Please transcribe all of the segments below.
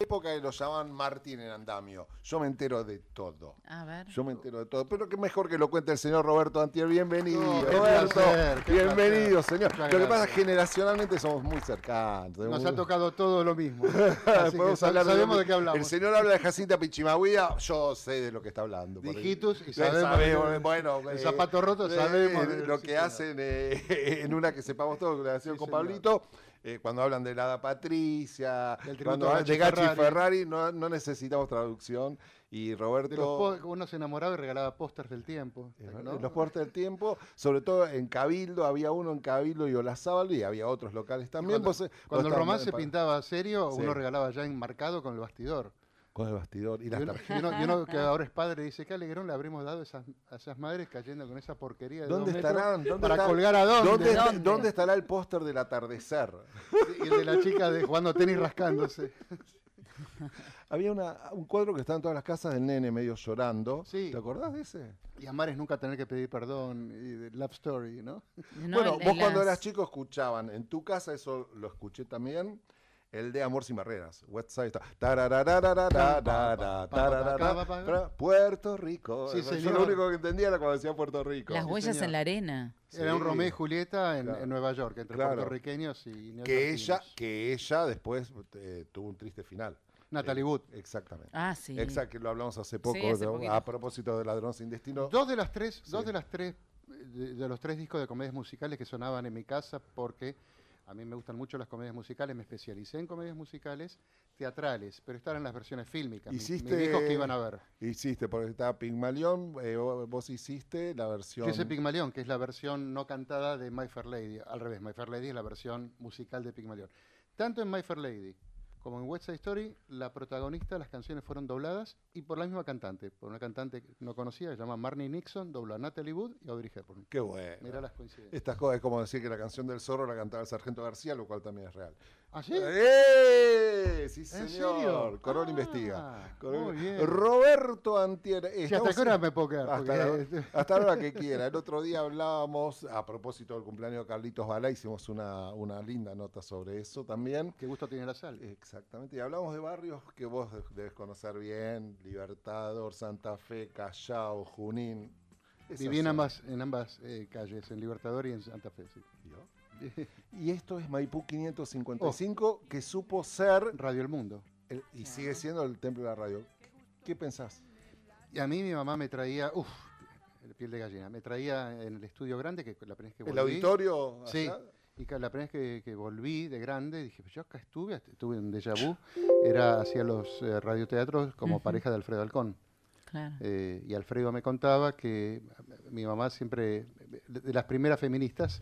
época que lo llamaban Martín en andamio. Yo me entero de todo. A ver. Yo me entero de todo. Pero qué mejor que lo cuente el señor Roberto Antier. Bienvenido, Qué Roberto. placer, qué Bienvenido, placer. señor. Muchas Lo que pasa es gracias. que generacionalmente somos muy cercanos. Nos ha tocado todo lo mismo. Así que Podemos hablar sabemos de qué hablamos. El señor habla de Jacinta Pichimahuida, yo sé de lo que está hablando. por ahí. Dijitus y Sabemos, bueno, el zapato roto sabemos lo sí, que señor. hacen en una que sepamos todos, la relación Sí, con señor. Pablito, cuando hablan de la Hada Patricia, Del tributo cuando a hablan de Gachi Gachi Ferrari, no necesitamos traducción. Y Roberto, Uno se enamoraba y regalaba pósters del tiempo. ¿no? en los puertos del tiempo, sobre todo en Cabildo, había uno en Cabildo y Olazábal y había otros locales también. Cuando el romance se pintaba serio, Sí. uno regalaba ya enmarcado con el bastidor. Con el bastidor y las Y uno que ahora es padre dice, qué alegrón le habremos dado a esas madres cayendo con esa porquería de ¿Dónde 2 metros estarán? ¿Dónde para están? colgar a dónde. ¿Dónde estará el póster del atardecer? Y el de la chica jugando tenis rascándose. Había un cuadro que estaba en todas las casas del nene medio llorando. Sí. ¿Te acordás de ese? Y amar es nunca tener que pedir perdón. Y de Love Story, ¿no? No, Bueno, en vos cuando las- eras chico escuchaban, en tu casa eso lo escuché también, el de Amor sin barreras, West Side Story. Puerto Rico. Sí, Yo señor. lo único que entendía era cuando decía Puerto Rico. Las huellas señor. en la arena. Era un Sí. Romeo y Julieta en, Claro. en Nueva York, entre Claro. puertorriqueños y Que neoyorquinos. ella después tuvo un triste final. Natalie Wood. Exactamente. Ah, sí. Exacto, que lo hablamos hace poco, hace poquito. a propósito de Ladrón sin Destino. Dos de las tres, Sí. de los 3 discos de comedias musicales que sonaban en mi casa, porque a mí me gustan mucho las comedias musicales, me especialicé en comedias musicales teatrales, pero estas eran las versiones fílmicas, mis hijos que iban a ver. Hiciste, porque estaba Pigmalión, vos hiciste la versión... Yo hice Pigmalión, que es la versión no cantada de My Fair Lady, al revés, My Fair Lady es la versión musical de Pigmalión. Tanto en My Fair Lady como en West Side Story, la protagonista, las canciones fueron dobladas y por la misma cantante, por una cantante que no conocía, que se llama Marnie Nixon, dobló a Natalie Wood y Audrey Hepburn. Qué bueno. Mirá las coincidencias. Estas cosas es como decir que la canción del zorro la cantaba el Sargento García, lo cual también es real. ¿Ah, sí? Sí, ¿En señor. serio? Corol Ah, investiga. muy bien. Roberto Antier. Sí, ¿hasta qué hora me puedo quedar? Hasta la hora que quiera. El otro día hablábamos, a propósito del cumpleaños de Carlitos Balá, hicimos una linda nota sobre eso también. Qué gusto tiene la sal. Exactamente. Y hablamos de barrios que vos debes conocer bien. Libertador, Santa Fe, Callao, Junín. Viví en ambas calles, en Libertador y en Santa Fe, sí. ¿Vio? Y esto es Maipú 555, que supo ser, Radio El Mundo. y sigue siendo el templo de la radio. ¿Qué pensás? Y a mí mi mamá me traía, piel de gallina, me traía en el estudio grande, que la primera vez que volví. ¿El auditorio? Sí, allá? y la primera vez que volví de grande, dije, pues yo acá estuve en Déjà Vu, hacía los radioteatros como pareja de Alfredo Alcón. Claro. Y Alfredo me contaba que mi mamá siempre, de las primeras feministas,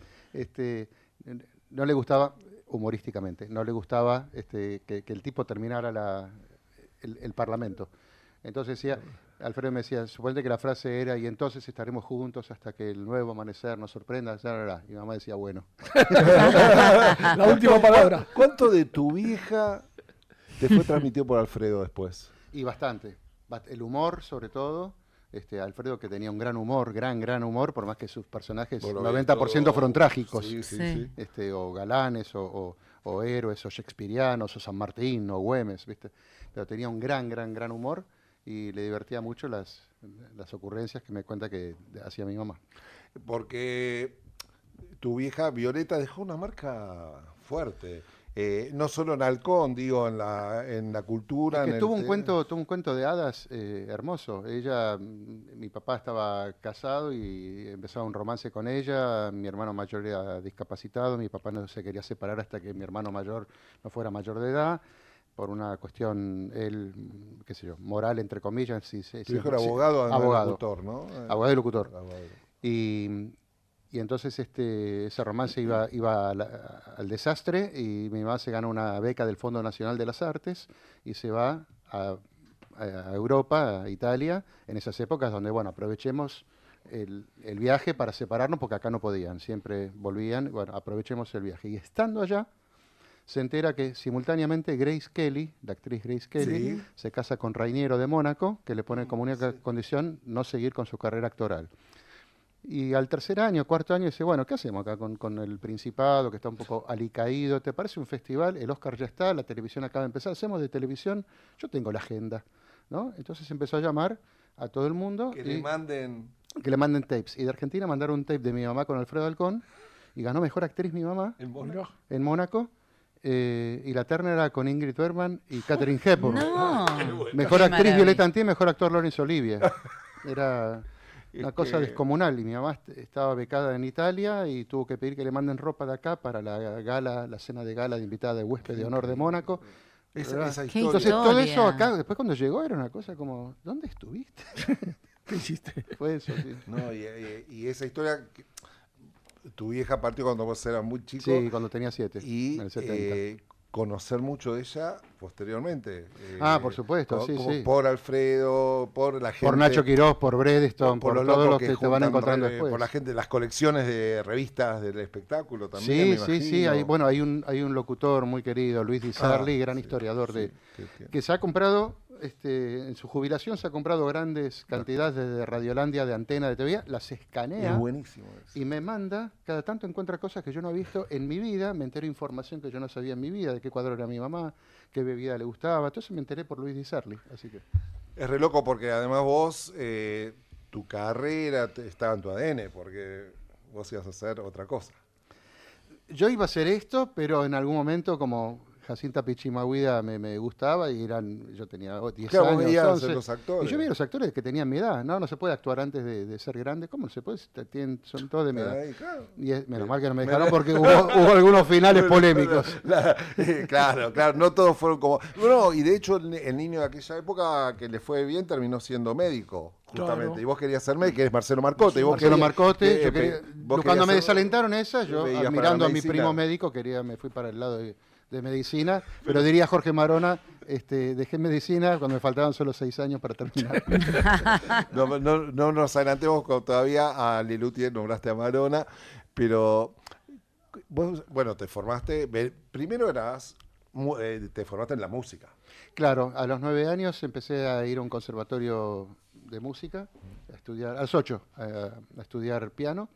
no le gustaba, humorísticamente, no le gustaba que el tipo terminara el parlamento. Entonces decía, Alfredo me decía, suponte que la frase era, y entonces estaremos juntos hasta que el nuevo amanecer nos sorprenda. Y mi mamá decía, bueno. La última palabra. ¿Cuánto de tu vieja te fue transmitido por Alfredo después? Y bastante. El humor, sobre todo. Alfredo, que tenía un gran humor, gran humor, por más que sus personajes, Por lo 90% visto, fueron trágicos. Sí, sí, Sí. sí. O galanes, o héroes, o shakespearianos, o San Martín, o Güemes, ¿viste? Pero tenía un gran humor y le divertía mucho las ocurrencias que me cuenta que hacía mi mamá. Porque tu vieja Violeta dejó una marca fuerte. No solo en Halcón, digo, en la cultura. Es que tuvo un cuento de hadas hermoso. Mi papá estaba casado y empezaba un romance con ella. Mi hermano mayor era discapacitado. Mi papá no se quería separar hasta que mi hermano mayor no fuera mayor de edad, por una cuestión, qué sé yo, moral, entre comillas. Tu hijo era abogado, además de abogado. locutor, ¿no? Abogado y locutor. Abogado. Y entonces ese romance iba al desastre y mi mamá se gana una beca del Fondo Nacional de las Artes y se va a Europa, a Italia, en esas épocas donde, bueno, aprovechemos el viaje para separarnos porque acá no podían, siempre volvían, bueno, aprovechemos el viaje. Y estando allá, se entera que simultáneamente Grace Kelly, la actriz Grace Kelly, Sí. se casa con Rainiero de Mónaco, que le pone como única condición no seguir con su carrera actoral. Y al tercer año, cuarto año, dice, bueno, ¿qué hacemos acá con el Principado, que está un poco alicaído? ¿Te parece un festival? El Oscar ya está, la televisión acaba de empezar, hacemos de televisión, yo tengo la agenda, ¿no? Entonces empezó a llamar a todo el mundo. Que le manden... Que le manden tapes. Y de Argentina mandaron un tape de mi mamá con Alfredo Alcón, y ganó Mejor Actriz mi mamá en Mónaco. Y la terna era con Ingrid Bergman y Katharine Hepburn. No. Mejor Qué actriz maravilla. Violeta Antí, mejor actor Laurence Olivier. Era una cosa descomunal. Y mi mamá estaba becada en Italia y tuvo que pedir que le manden ropa de acá para la gala, la cena de gala de invitada de huésped de honor de Mónaco. Esa Qué historia. Entonces todo eso historia. acá, después cuando llegó era una cosa como, ¿dónde estuviste? ¿Qué hiciste? Fue eso, sí. No, y esa historia, tu vieja partió cuando vos eras muy chico. Sí, cuando tenía 7, Y en el 70. conocer mucho de ella posteriormente. Por supuesto, sí, como sí. por Alfredo, por la gente. Por Nacho Quirós, por Bredeston, por los todos locos los que te van juntan encontrando después. Por la gente, las colecciones de revistas del espectáculo también. Sí, me sí, sí. imagino. Hay un locutor muy querido, Luis Di Sarli, gran historiador que se ha comprado, en su jubilación se ha comprado grandes cantidades de Radiolandia, de antena, de TV, las escanea. Es buenísimo eso. Y me manda, cada tanto encuentra cosas que yo no he visto en mi vida, me entero información que yo no sabía en mi vida, de qué cuadro era mi mamá, qué bebida le gustaba, entonces me enteré por Luis Di Sarli, así que... Es re loco porque además vos, tu carrera estaba en tu ADN, porque vos ibas a hacer otra cosa. Yo iba a hacer esto, pero en algún momento como Jacinta Pichimahuida me gustaba y yo tenía 10 Claro, vos años, veías 11, los actores. y yo veía los actores que tenían mi edad, no se puede actuar antes de ser grande, ¿cómo no se puede? Son todos de mi edad. Ahí, claro. Y menos mal que no me dejaron porque hubo algunos finales polémicos. Claro, no todos fueron como... No, y de hecho el niño de aquella época que le fue bien terminó siendo médico, justamente. Claro. Y vos querías ser médico, que eres Marcelo Marcote. Y vos Marcelo querías- Marcote, yo vos cuando querías me ser- desalentaron esa, yo veías para admirando la a mi medicina. primo médico, me fui para el lado de medicina, pero diría Jorge Marona, dejé medicina cuando me faltaban solo 6 años para terminar. No nos adelantemos todavía a Lelutier, nombraste a Marona, pero vos, bueno, te formaste, primero te formaste en la música. Claro, a los 9 años empecé a ir a un conservatorio de música, a estudiar, a los 8, a estudiar piano,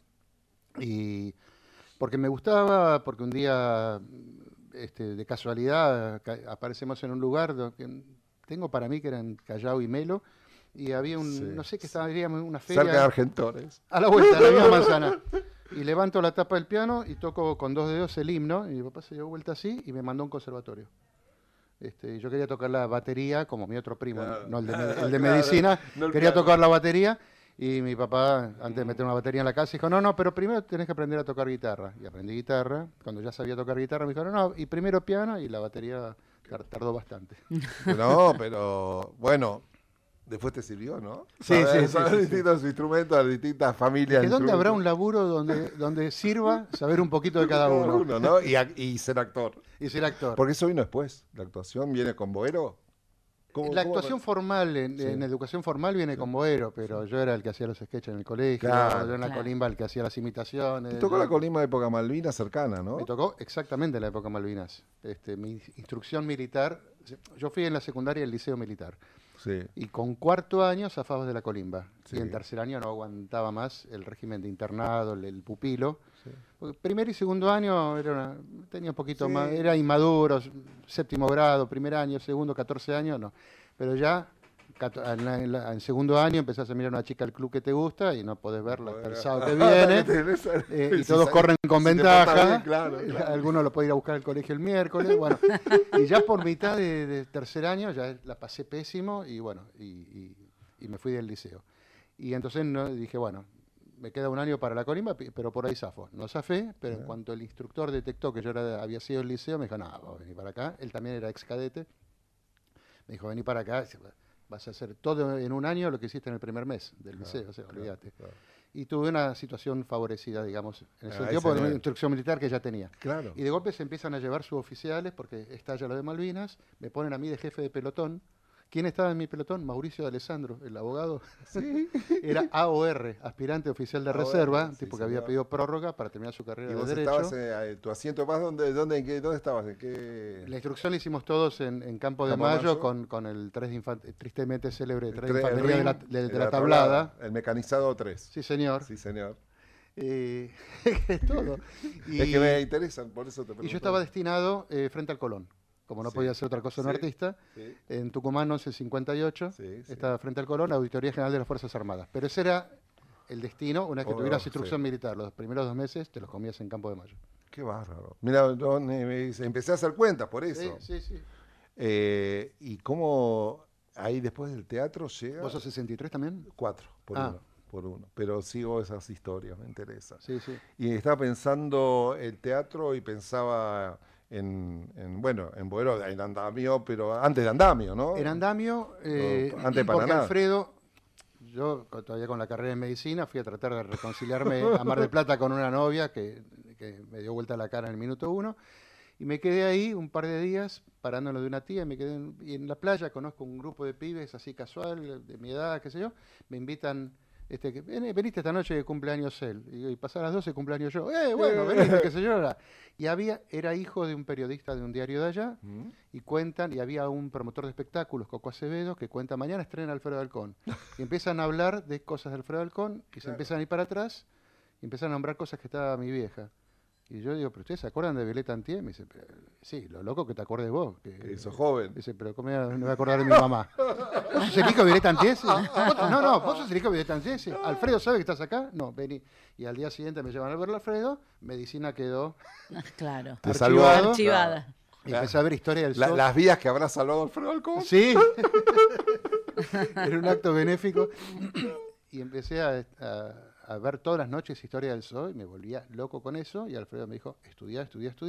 y porque me gustaba, porque un día, de casualidad, aparecemos en un lugar que tengo para mí que eran Callao y Melo, y había no sé qué estaba, diríamos, una feria. Cerca de Argentores. A la vuelta, a la misma manzana. Y levanto la tapa del piano y toco con 2 dedos el himno, y mi papá se dio vuelta así y me mandó a un conservatorio. Yo quería tocar la batería, como mi otro primo, Claro. no el de Claro, medicina, no el quería piano. tocar la batería, y mi papá, antes de meter una batería en la casa, dijo, no, pero primero tenés que aprender a tocar guitarra. Y aprendí guitarra. Cuando ya sabía tocar guitarra, me dijo, no, y primero piano, y la batería tardó bastante. No, pero bueno, después te sirvió, ¿no? Sí, sí, Saber sí. distintos instrumentos, las distintas familias. ¿Que de dónde habrá un instrumentos. laburo donde sirva saber un poquito de cada uno? ¿no? Y ser actor. Y ser actor. Porque eso vino después. La actuación viene con Boero. La actuación formal, en educación formal viene con Boero, pero yo era el que hacía los sketches en el colegio, Claro. yo en la Claro. Colimba el que hacía las imitaciones. Te tocó yo- la colima de época Malvina cercana, ¿no? Me tocó exactamente en la época Malvinas. Mi instrucción militar, yo fui en la secundaria del liceo militar, Sí. y con cuarto año zafabas de la Colimba. Sí. Y en tercer año no aguantaba más el régimen de internado, el pupilo. Porque primer y segundo año tenía un poquito Sí. más, era inmaduro, séptimo grado, primer año, segundo, 14 años, no. Pero ya en segundo año empezás a mirar a una chica al club que te gusta y no podés verla hasta el sábado que viene. Y todos corren con si te ventaja. portas bien, claro. Algunos lo puede ir a buscar al colegio el miércoles. Bueno, y ya por mitad de tercer año ya la pasé pésimo y bueno, y me fui del liceo. Y entonces dije, bueno, me queda un año para la Colimba, pero por ahí zafo. No zafé, pero en cuanto el instructor detectó que yo había sido el liceo, me dijo, no, vos vení para acá. Él también era ex cadete. Me dijo, vení para acá, vas a hacer todo en un año lo que hiciste en el primer mes del liceo, o sea, olvídate. Claro. Y tuve una situación favorecida, digamos, en ese Ah, sentido, por ese una nivel. instrucción militar que ya tenía. Claro. Y de golpe se empiezan a llevar suboficiales, porque estalla lo de Malvinas, me ponen a mí de jefe de pelotón. ¿Quién estaba en mi pelotón? Mauricio de Alessandro, el abogado. Sí. Era AOR, aspirante oficial de AOR, reserva, sí, tipo que había señor. pedido prórroga para terminar su carrera ¿Y de vos Derecho. estabas tu asiento más dónde estabas? ¿En qué? La instrucción la hicimos todos en Campo de Campo de Mayo Mayo. con el 3 de tristemente célebre 3 El de tre- el infantería ring de la tablada. El mecanizado 3. Sí, señor. Sí, señor. Es todo. Es que me interesan, por eso te pregunto. Y yo estaba destinado frente al Colón. Como no Sí. podía hacer otra cosa un Sí. artista, Sí. en Tucumán 1158, Sí, sí. estaba frente al Colón, Auditoría General de las Fuerzas Armadas. Pero ese era el destino, una vez que tuvieras instrucción sí. militar. Los primeros 2 meses te los comías en Campo de Mayo. Qué bárbaro. Mira, empecé a hacer cuentas por eso. Sí, sí, sí. ¿Y cómo ahí después del teatro llega? ¿Vos sos 63 también? 4 por Ah. uno. Por uno. Pero sigo esas historias, me interesa. Sí, sí. Y estaba pensando el teatro y pensaba bueno, en Boero, en Andamio, pero antes de Andamio, ¿no? En Andamio, antes de porque Paraná. Alfredo, yo todavía con la carrera en medicina, fui a tratar de reconciliarme a Mar del Plata con una novia que me dio vuelta la cara en el minuto 1. Y me quedé ahí un par de días parándonos de una tía, me quedé y en la playa, conozco un grupo de pibes así casual, de mi edad, qué sé yo, me invitan, veniste esta noche que cumpleaños él, y pasar las 12 cumpleaños yo, bueno, veniste, qué sé yo. Y era hijo de un periodista de un diario de allá, y cuentan, y había un promotor de espectáculos, Coco Acevedo, que cuenta, mañana estrena Alfredo Halcón, y empiezan a hablar de cosas de Alfredo Halcón, y se empiezan a ir para atrás, y empiezan a nombrar cosas que estaba mi vieja. Y yo digo, ¿pero ustedes se acuerdan de Violeta Antier? Me dice, sí, lo loco que te acuerdes vos. Que sos joven. Dice, pero ¿cómo no me voy a acordar de mi mamá? ¿Vos sos el hijo de Violeta Antier? Sí. No, vos sos el hijo de Violeta Antier. Sí. ¿Alfredo sabe que estás acá? No, vení. Y al día siguiente me llevan a ver a Alfredo, medicina quedó Claro. Te salvó. Archivada. Y empecé a ver historia del sol. Las vías que habrá salvado Alfredo Alcón. Sí. Era un acto benéfico. Y empecé a ver todas las noches Historia del Sol y me volvía loco con eso. Y Alfredo me dijo, estudia.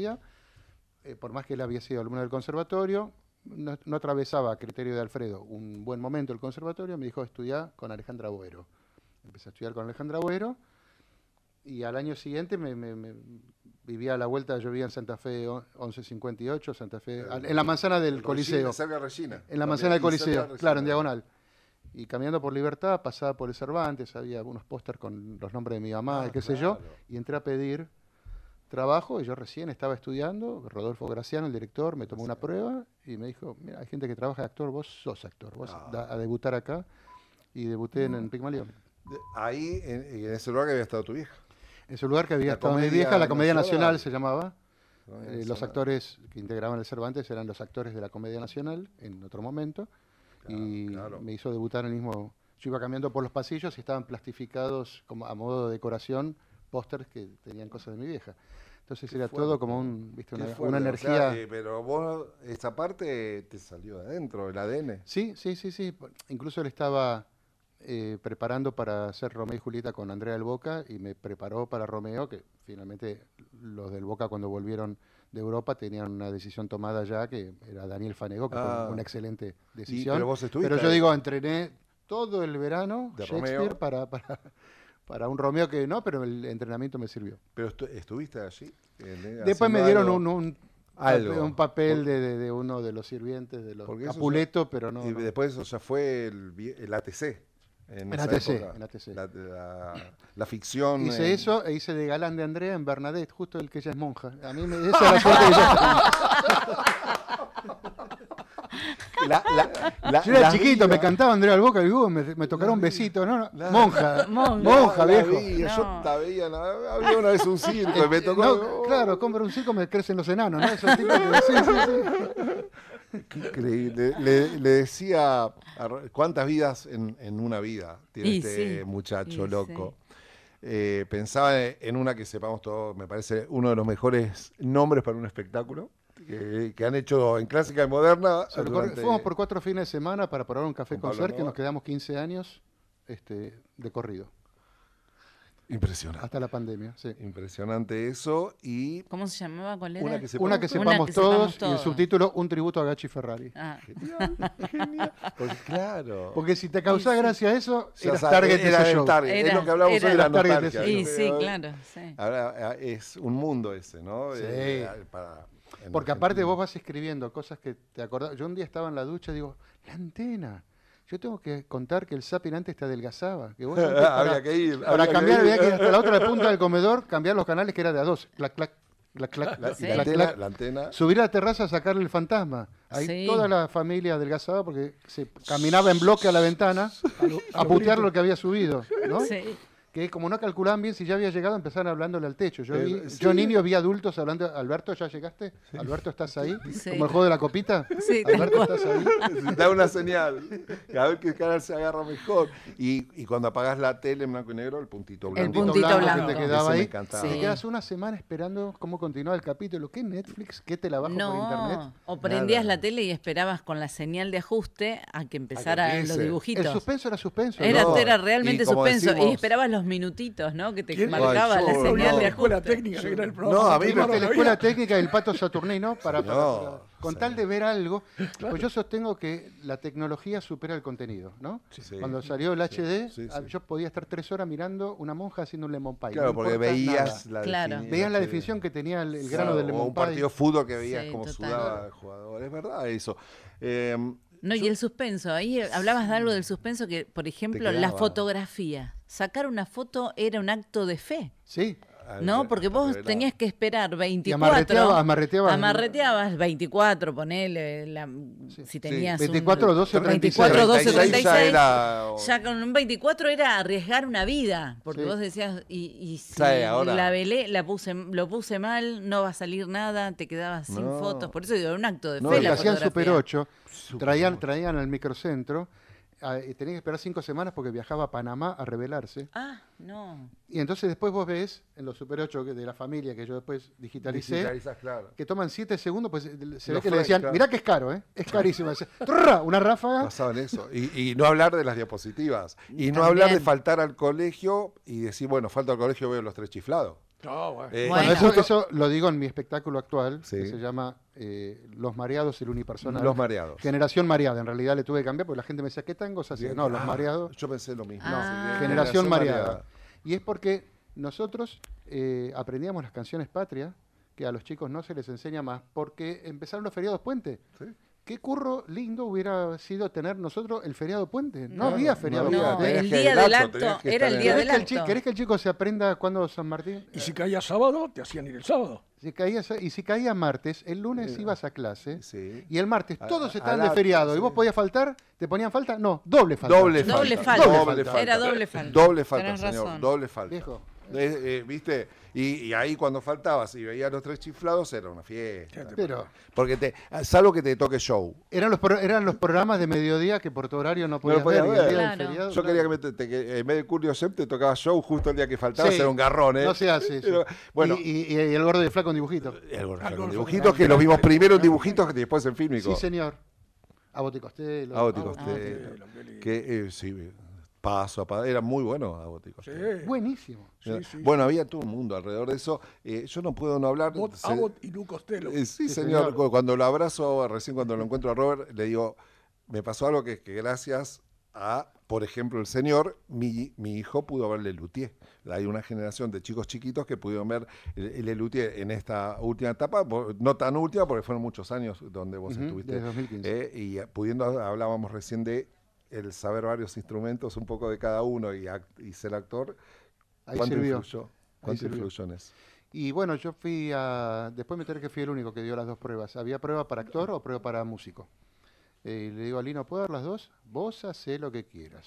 Por más que él había sido alumno del conservatorio, no atravesaba a criterio de Alfredo un buen momento el conservatorio, me dijo, estudia con Alejandra Boero. Empecé a estudiar con Alejandra Boero y al año siguiente vivía a la vuelta, yo vivía en Santa Fe 1158, Santa Fe, en la manzana del Coliseo. Cerca de Regina. En la manzana del También, y cerca de Coliseo, Regina. claro, en diagonal. Y caminando por Libertad, pasaba por el Cervantes, había algunos póster con los nombres de mi mamá, y qué sé yo, claro. y entré a pedir trabajo, y yo recién estaba estudiando, Rodolfo Graciano, el director, me tomó una prueba, y me dijo, mira, hay gente que trabaja de actor, vos sos actor, vos a debutar acá, y debuté en Pigmalión. Ahí, en ese lugar que había estado tu vieja. En ese lugar que había La estado mi Comedia vieja, la Comedia Nacional Nacional se llamaba. Comedia Los Nacional. actores que integraban el Cervantes eran los actores de la Comedia Nacional en otro momento. Y claro. me hizo debutar en el mismo. Yo iba caminando por los pasillos y estaban plastificados como a modo de decoración pósters que tenían cosas de mi vieja. Entonces era todo como ¿viste? Qué una fuerte, energía. o sea, pero vos, esa parte te salió de adentro, el ADN. Sí. Incluso él estaba preparando para hacer Romeo y Julieta con Andrea del Boca y me preparó para Romeo, que finalmente los del Boca cuando volvieron de Europa tenían una decisión tomada ya, que era Daniel Fanego, que fue una excelente decisión. pero vos estuviste Pero yo ahí. digo, entrené todo el verano De Shakespeare Romeo. para un Romeo que no, pero el entrenamiento me sirvió. Pero estuviste allí. Después me dieron algo. un papel de uno de los sirvientes, de los Porque eso Capuleto, pero no. Y no. después eso ya fue el ATC. En esa ATC, época. en ATC. La ficción. Hice eso e hice de galán de Andrea en Bernadette, justo el que ella es monja. A mí esa es la suerte que yo era chiquito, me cantaba Andrea al Boca y me tocaron un besito, ¿no? Monja, Monja, viejo. Yo la veía, había una vez un circo y me tocó. No, claro, compro un circo, me crecen los enanos, ¿no? Esos tipos Qué increíble. Le decía, ¿cuántas vidas en una vida tiene Y este sí, muchacho y loco? Pensaba en una que sepamos todos, me parece uno de los mejores nombres para un espectáculo que han hecho en clásica y moderna. Fuimos por 4 fines de semana para probar un café Con Pablo concert que Nova. nos quedamos 15 años de corrido, Impresionante. hasta la pandemia. Sí. Impresionante eso. Y ¿Cómo se llamaba? ¿Cuál era? una que Una que sepamos sepamos que todos sepamos y el todos. subtítulo Un tributo a Gachi Ferrari. Ah, Genial. Porque, claro. Porque si te causaba Sí, sí. gracia eso, Ya eras sabes, target de era ese el show. target. Es Era- lo que hablamos era hoy de la el target de nostalgia. ese y ¿no? sí, claro. Sí. Ahora es un mundo ese, ¿no? Sí. En Porque aparte Argentina. vos vas escribiendo cosas que te acordás. Yo un día estaba en la ducha y digo, la antena. Yo tengo que contar que el Zapping antes te adelgazaba. Que vos antes Había que ir. para había cambiar, que ir. había que ir hasta la otra punta del comedor, cambiar los canales que era de a 2. Clac, clac, clac, clac, La, Sí. y la clac, antena, clac. la antena. Subir a la terraza a sacarle el fantasma. Ahí Sí. toda la familia adelgazaba porque se caminaba en bloque a la ventana a putear lo que había subido, ¿no? Sí. que como no calculaban bien si ya había llegado, empezaron hablándole al techo. Yo Sí. niño vi adultos hablando, Alberto, ¿ya llegaste? Alberto, ¿estás ahí? Sí. Como el juego de la copita. Sí, tal Alberto, cual. ¿estás ahí? Da una señal. A ver qué canal se agarra mejor. Y cuando apagás la tele en blanco y negro, el puntito blanco. El puntito blanco. que te quedaba Ese me ahí. encantaba. Te Sí. quedas una semana esperando cómo continuaba el capítulo. ¿Qué Netflix? ¿Qué te la bajo por internet? No, o prendías Nada. la tele y esperabas con la señal de ajuste a que empezaran empiece. los El dibujitos. suspenso era suspenso. Era, No, era realmente y como suspenso. Y decimos- esperabas los minutitos, ¿no? Que te ¿Quién- marcaba Ay, la yo, señal no. de la escuela ajuste. técnica, que era el No, programa. a mí Primero me- que la había. escuela técnica y el Pato Saturnino No, con sí. tal de ver algo, pues yo sostengo que la tecnología supera el contenido, ¿no? Sí. Cuando salió el HD, sí. yo podía estar 3 horas mirando una monja haciendo un lemon pie. Claro, no porque importa veías nada. la Claro. definición. Veías la definición que tenía el grano del O lemon un pie. partido de fútbol que veías Sí, cómo total. sudaba el jugador. Es verdad eso. No, y el suspenso, ahí hablabas de algo del suspenso que, por ejemplo, la quedaba. fotografía. Sacar una foto era un acto de fe, Sí, ¿no? Porque vos tenías que esperar 24. amarreteabas. 24, ponele, si tenías 24, 12, 24, 12, 36 ya 36. era- Ya con un 24 era arriesgar una vida, porque Sí. vos decías, y si Sí, ahora- la velé, lo puse mal, no va a salir nada, te quedabas sin No. fotos. Por eso digo, era un acto de No, fe Lo la que hacían fotografía. Super 8, Super traían al microcentro, y tenías que esperar 5 semanas porque viajaba a Panamá a revelarse. Ah, no. Y entonces después vos ves en los Super 8 de la familia que yo después digitalicé, Digitalizas, claro. que toman 7 segundos, pues se ve Los que le frames, decían, claro. mirá que es caro, ¿eh? Es carísimo. Decía, "Trrra", una ráfaga. Pasaban eso. Y no hablar de las diapositivas. Y no También. hablar de faltar al colegio y decir, bueno, falto al colegio, veo los 3 chiflados. No, bueno. Eh, Bueno. Bueno, eso lo digo en mi espectáculo actual, Sí. que se llama Los Mareados, el unipersonal. Los mareados. Generación Mareada, en realidad le tuve que cambiar porque la gente me decía, ¿qué tangos hacía? No, Los Ah, Mareados. Yo pensé lo mismo. Ah. Sí, Generación Mareada. Y es porque nosotros aprendíamos las canciones patrias, que a los chicos no se les enseña más, porque empezaron los feriados puente. Sí. Qué curro lindo hubiera sido tener nosotros el feriado puente. No, No, había no feriado había. No, puente. Tenías el que día el del acto, acto tenías que era el estar día en- del acto. ¿Querés que el chico se aprenda cuándo San Martín? Y si caía sábado, te hacían ir el sábado. Y si caía martes, el lunes ibas a clase. Sí. Y el martes todos A- estaban al de feriado. acto, ¿Y vos sí. podías faltar? ¿Te ponían falta? No, doble falta. Doble falta. Doble falta. Doble falta. Era doble falta. Doble falta, Tenés señor. razón. Doble falta. Viejo. ¿Viste? Y ahí cuando faltabas y veías los 3 chiflados era una fiesta. Pero Porque salvo que te toque show. eran los programas de mediodía que por tu horario no podías podías ver. Y el ver. día del Claro. feriado, Yo no. quería que en vez de Curio Sem te tocaba show justo el día que faltabas, Sí. era un garrón, ¿eh? No se hace eso. Pero, bueno, y el gordo de flaco en dibujito. el gordo Al con gordo dibujitos con que los vimos primero en dibujitos y después en fílmico. Sí, señor. A Boticostelo. A Boti Ah, Costello. Costello, qué lindo. Que sí, paso a paso. Era muy bueno a Boti Sí. Costello. Buenísimo. Sí, sí. Bueno, había todo un mundo alrededor de eso. Yo no puedo no hablar. Abbott y Lu Costello. Sí, Sí, señor. señor. Cuando lo abrazo, recién cuando lo encuentro a Robert, le digo, me pasó algo que gracias a, por ejemplo, el señor, mi hijo pudo ver Lelutier. Hay una generación de chicos chiquitos que pudieron ver el Lelutier en esta última etapa, no tan última porque fueron muchos años donde vos Ujú, estuviste. desde 2015. Y hablábamos recién de el saber varios instrumentos, un poco de cada uno y ser actor. Ahí ¿Cuánto sirvió. influyó? Ahí ¿Cuánto sirvió. influyó en eso? Y bueno, yo después me enteré que fui el único que dio las dos pruebas. ¿Había prueba para actor o prueba para músico? Y le digo a Lino, ¿puedo dar las dos? Vos hacé lo que quieras.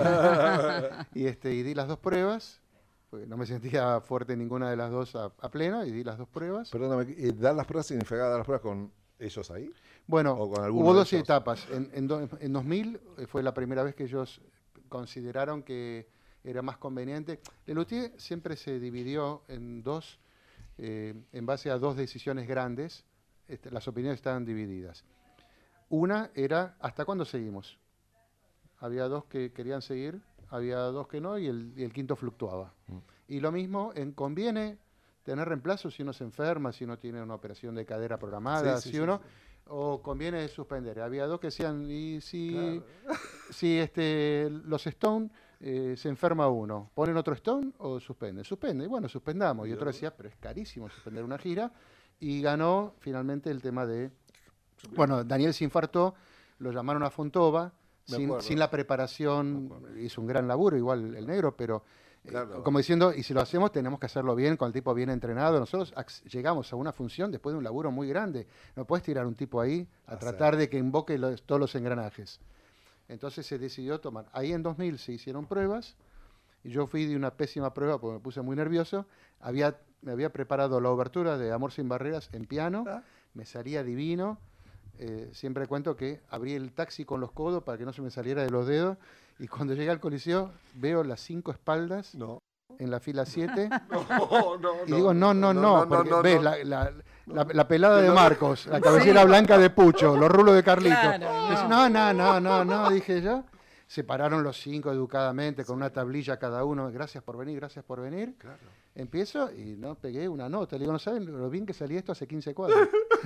y di las dos pruebas. Porque no me sentía fuerte en ninguna de las dos a pleno y di las dos pruebas. Perdóname, ¿dar las pruebas significa dar las pruebas con ellos ahí? Bueno, o con alguno hubo de dos ellos. etapas. En 2000 fue la primera vez que ellos consideraron que era más conveniente. Lelutier siempre se dividió en dos, en base a dos decisiones grandes. Las opiniones estaban divididas. Una era, ¿hasta cuándo seguimos? Había dos que querían seguir, había dos que no, y el quinto fluctuaba. Y lo mismo, ¿conviene tener reemplazo si uno se enferma, si uno tiene una operación de cadera programada, Sí, sí, si sí, uno... sí. O conviene suspender. Había dos que decían, y si, Claro. si los Stone se enferma uno, ¿ponen otro Stone o suspenden? Suspende. Bueno, suspendamos. Y otro decía, pero es carísimo suspender una gira. Y ganó finalmente el tema de... Bueno, Daniel se infartó, lo llamaron a Fontova, Me sin acuerdo. la preparación, hizo un gran laburo, igual el negro, pero... Claro. como diciendo, y si lo hacemos tenemos que hacerlo bien, con el tipo bien entrenado. Nosotros llegamos a una función después de un laburo muy grande. No puedes tirar un tipo ahí a tratar de que invoque todos los engranajes. Entonces se decidió tomar. Ahí en 2000 se hicieron pruebas Y yo fui de una pésima prueba porque me puse muy nervioso. Me había preparado la obertura de Amor sin barreras en piano, me salía divino. Siempre cuento que abrí el taxi con los codos para que no se me saliera de los dedos. Y cuando llegué al Coliseo, veo las 5 espaldas en la fila 7. Y digo, no, porque ves la pelada de Marcos, la cabellera blanca de Pucho, los rulos de Carlito. Claro, no, dije yo. Se pararon los 5 educadamente con una tablilla cada uno. Gracias por venir, gracias por venir. Claro. Empiezo y no pegué una nota. Le digo, no saben lo bien que salí esto hace 15 cuadras.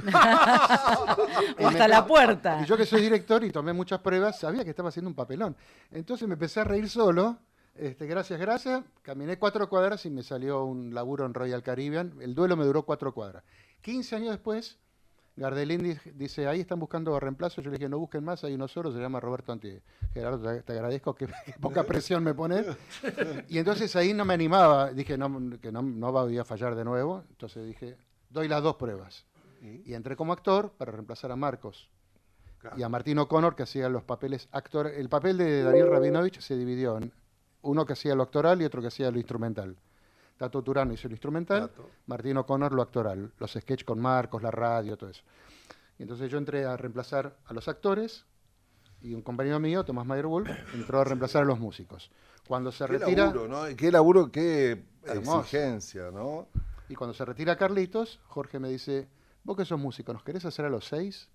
Hasta la puerta. Y yo que soy director y tomé muchas pruebas, sabía que estaba haciendo un papelón. Entonces me empecé a reír solo. Gracias. Caminé 4 cuadras y me salió un laburo en Royal Caribbean. El duelo me duró 4 cuadras. 15 años después, Gardelín dice, ahí están buscando reemplazo. Yo le dije, no busquen más, hay uno solo, se llama Roberto Antier. Gerardo, te agradezco, que poca presión me pones. Y entonces ahí no me animaba, dije que no voy a fallar de nuevo. Entonces dije, doy las 2 pruebas. Y entré como actor para reemplazar a Marcos. Claro. Y a Martín O'Connor, que hacía los papeles actor. El papel de Daniel Rabinovich se dividió en uno que hacía lo actoral y otro que hacía lo instrumental. Tato Turano hizo lo instrumental, Martín O'Connor lo actoral, los sketches con Marcos, la radio, todo eso. Y entonces yo entré a reemplazar a los actores y un compañero mío, Tomás Mayer-Wolf, entró a reemplazar a los músicos. Cuando se retira... Laburo, ¿no? Qué laburo, qué exigencia, ¿no? Y cuando se retira Carlitos, Jorge me dice, vos que sos músico, ¿nos querés hacer a los 6?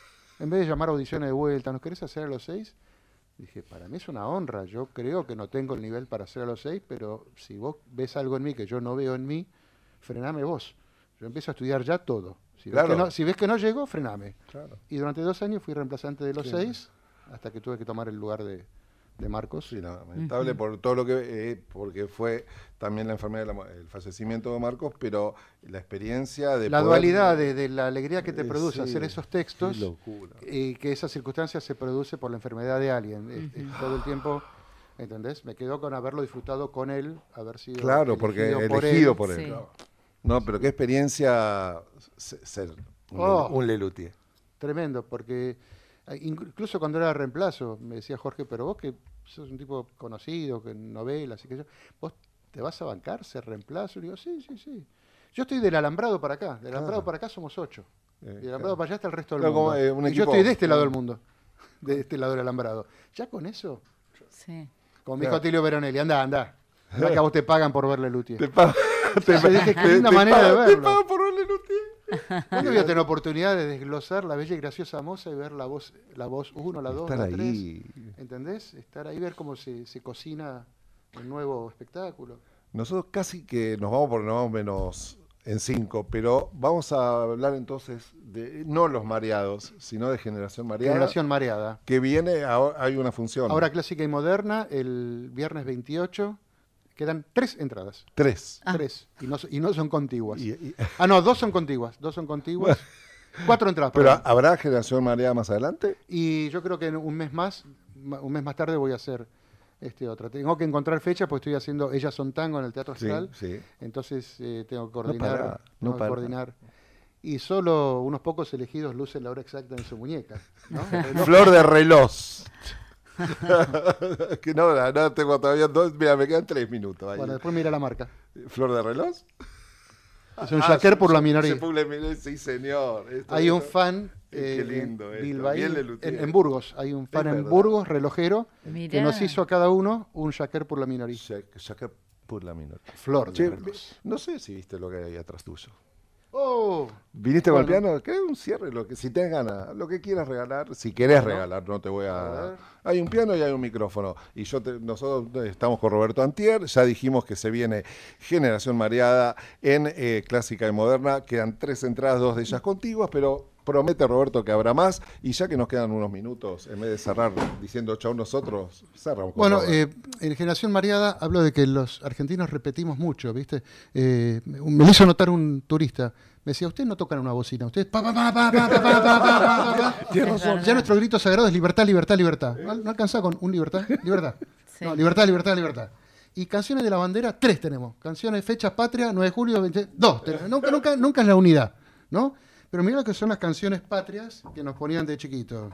En vez de llamar a audiciones de vuelta, ¿nos querés hacer a los 6? Dije, para mí es una honra, yo creo que no tengo el nivel para hacer a los 6, pero si vos ves algo en mí que yo no veo en mí, frename vos. Yo empiezo a estudiar ya todo. Si ves que no llego, frename. Claro. Y durante 2 años fui reemplazante de los 6, hasta que tuve que tomar el lugar de Marcos. Sí, lamentable por todo lo que... porque fue también la enfermedad, el fallecimiento de Marcos, pero la experiencia de la dualidad de la alegría que te produce hacer esos textos, qué locura. Y que esa circunstancia se produce por la enfermedad de alguien. Todo el tiempo, ¿entendés? Me quedo con haberlo disfrutado con él, haber sido elegido por él. Sí. Claro. No, pero qué experiencia ser un Lelutier. Tremendo, porque incluso cuando era reemplazo, me decía Jorge, pero vos que sos un tipo conocido, que novelas y que yo, vos te vas a bancar ser reemplazo. Y digo, sí. Yo estoy del Alambrado para acá, del Alambrado para acá somos 8. Y del Alambrado para allá está el resto del mundo. Y yo estoy de este lado del mundo, de este lado del Alambrado. Ya con eso, como me dijo Atilio Veronelli, anda, que a vos te pagan por verle Lelutier. Dije, qué linda manera de verlo. Te pagan por verle Lelutier. ¿Cuándo voy a tener oportunidad de desglosar la bella y graciosa moza y ver la voz 1, la 2, la 3? ¿Entendés? Estar ahí, ver cómo se cocina un nuevo espectáculo. Nosotros casi que nos vamos menos en 5, pero vamos a hablar entonces de no los mareados, sino de Generación Mareada. Generación Mareada. Que viene, hay una función. Ahora clásica y moderna, el viernes 28. Quedan 3 entradas. 3. 3. Y no son contiguas. 2 son contiguas. 4 entradas. ¿Pero habrá Generación Mareada más adelante? Y yo creo que en un mes más tarde voy a hacer otra. Tengo que encontrar fecha porque estoy haciendo Ellas son tango en el Teatro Astral. Sí. Entonces tengo que coordinar. Coordinar. Y solo unos pocos elegidos lucen la hora exacta en su muñeca, ¿no? Flor de reloj. Que no tengo todavía 2. Mira, me quedan 3 minutos. Ahí. Bueno, después mira la marca. ¿Flor de reloj? Es un jaquer por la minoría. Sí, señor. Hay un fan qué lindo en Burgos. Hay un fan en Burgos, relojero, que nos hizo a cada uno un jaquer por la minoría. Jaquer por la minoría. Flor de reloj. No sé si viste lo que hay atrás tuyo. Oh, ¿Viniste con el piano? Que un cierre, si tenés ganas, lo que quieras regalar, si querés regalar, no te voy a... Hay un piano y hay un micrófono. Y nosotros estamos con Roberto Antier, ya dijimos que se viene Generación Mareada en Clásica y Moderna. Quedan 3 entradas, 2 de ellas contiguas, pero promete Roberto que habrá más. Y ya que nos quedan unos minutos, en vez de cerrar diciendo chau nosotros, cerramos con Bueno, en Generación Mareada hablo de que los argentinos repetimos mucho, ¿viste? Me lo hizo notar un turista. Me decía, ustedes no tocan una bocina, ustedes Tienes razón. Ya nuestro grito sagrado es libertad, libertad, libertad. ¿No alcanza con un libertad? Libertad. Sí. No, libertad, libertad, libertad. Y canciones de la bandera, 3 tenemos. Canciones, fechas patrias, 9 de julio, 2 tenemos. Nunca es la unidad, ¿no? Pero mira lo que son las canciones patrias que nos ponían de chiquitos.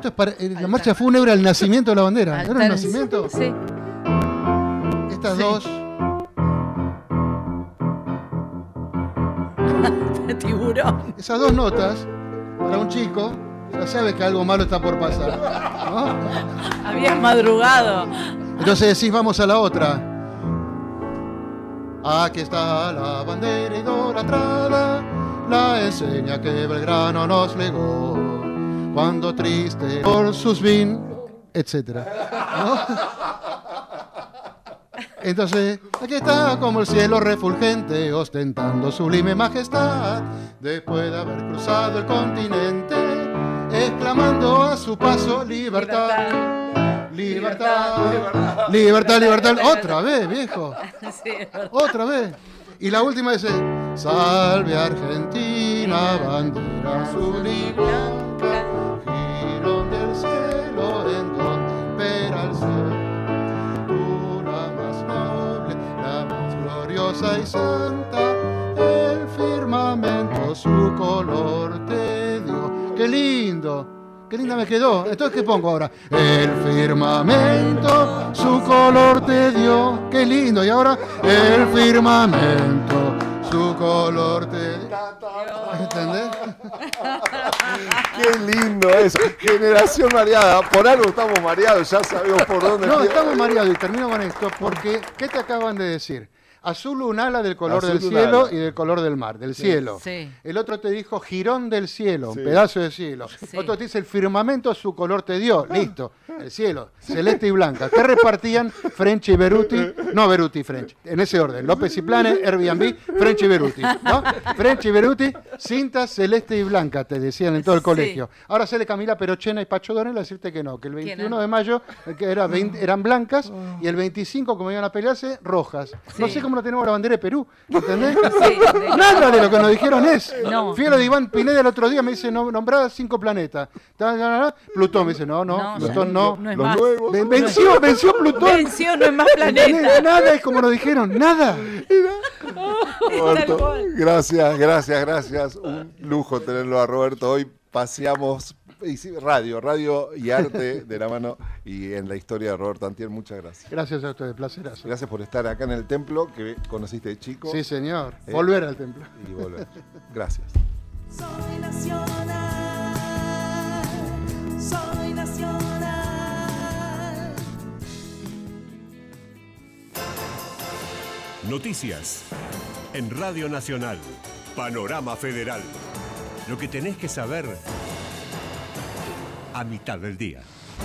Esto es para la marcha fúnebre al nacimiento de la bandera. ¿No era el nacimiento? Sí. Estas Sí. dos. Tiburón. Esas dos notas, para un chico, ya sabe que algo malo está por pasar, ¿no? Habías madrugado. Entonces decís, vamos a la otra. Aquí está la bandera idolatrada, la enseña que Belgrano nos legó, cuando triste por sus etcétera, ¿no? Entonces, aquí está como el cielo refulgente, ostentando sublime majestad, después de haber cruzado el continente, exclamando a su paso, libertad, libertad, libertad, libertad. Otra vez, viejo, Sí, es verdad. otra vez. Y la última dice, salve Argentina, bandera azul y blanca, girón del cielo en donde impera el sol. Gloriosa y santa, el firmamento su color te dio. ¡Qué lindo! ¡Qué linda me quedó! Entonces, ¿qué pongo ahora? El firmamento su color te dio. ¡Qué lindo! Y ahora, el firmamento su color te dio. ¿Entendés? Qué lindo eso. Generación mareada. Por algo estamos mareados, ya sabemos por dónde. No, estamos mareados y termino con esto porque, ¿qué te acaban de decir? Azul un ala del color Azul del un cielo ala. y del color del mar, del cielo. Sí. El otro te dijo girón del cielo, Sí. un pedazo de cielo. Sí. Otro te dice el firmamento su color te dio, listo, el cielo, celeste y blanca. ¿Qué repartían French y Beruti? No Beruti y French, en ese orden. López y Planes, Airbnb, French y Beruti, ¿no? French y Beruti, cintas celeste y blanca, te decían en todo el Sí. colegio. Ahora sale Camila Perochena y Pacho Donel a decirte que no, que el 21 de mayo que era eran blancas y el 25, como iban a pelearse, rojas. No Sí. sé cómo no tenemos la bandera de Perú, ¿entendés? Sí, Nada de lo que nos dijeron es. No. Fui a lo de Iván Pineda el otro día, me dice, nombrá 5 planetas. Plutón, me dice, no, No, Plutón no. no es Los más. nuevos. Venció Plutón. Venció, no es más ¿Entendés? planeta. Nada es como nos dijeron, nada. Roberto, Tal cual. gracias. Un lujo tenerlo a Roberto hoy. Paseamos radio y arte de la mano y en la historia de Roberto Antier. Muchas gracias. Gracias a ustedes, placerazo. Gracias por estar acá en el templo que conociste de chico Sí, señor. Volver al templo. y volver. Gracias. Soy nacional, soy nacional. Noticias en Radio Nacional. Panorama Federal. Lo que tenés que saber a mitad del día.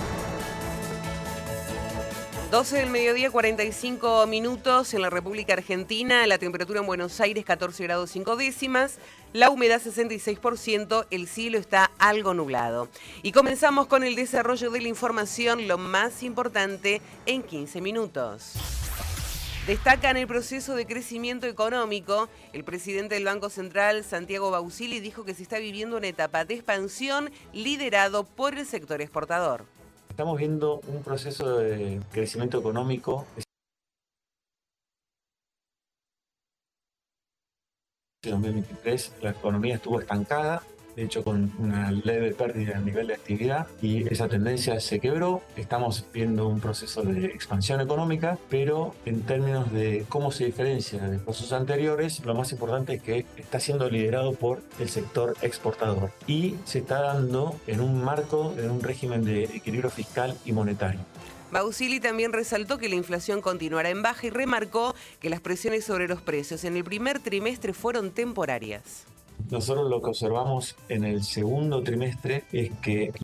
12 del mediodía, 45 minutos en la República Argentina. La temperatura en Buenos Aires, 14 grados 5 décimas. La humedad, 66%. El cielo está algo nublado. Y comenzamos con el desarrollo de la información, lo más importante en 15 minutos. Destaca en el proceso de crecimiento económico. El presidente del Banco Central, Santiago Bausili, dijo que se está viviendo una etapa de expansión liderado por el sector exportador. Estamos viendo un proceso de crecimiento económico. En 2023 la economía estuvo estancada, de hecho con una leve pérdida en nivel de actividad, y esa tendencia se quebró. Estamos viendo un proceso de expansión económica, pero en términos de cómo se diferencia de procesos anteriores, lo más importante es que está siendo liderado por el sector exportador y se está dando en un marco, en un régimen de equilibrio fiscal y monetario. Bausili también resaltó que la inflación continuará en baja y remarcó que las presiones sobre los precios en el primer trimestre fueron temporarias. Nosotros lo que observamos en el segundo trimestre es que